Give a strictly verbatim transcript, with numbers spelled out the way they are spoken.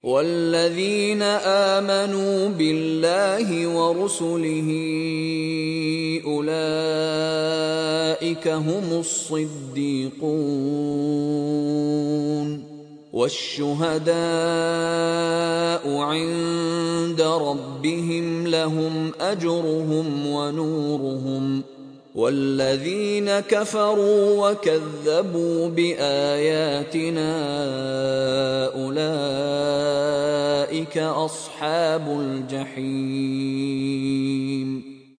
والذين آمنوا بالله ورسله أولئك هم الصديقون والشهداء عند ربهم لهم أجرهم ونورهم والذين كفروا وكذبوا بآياتنا أولئك أصحاب الجحيم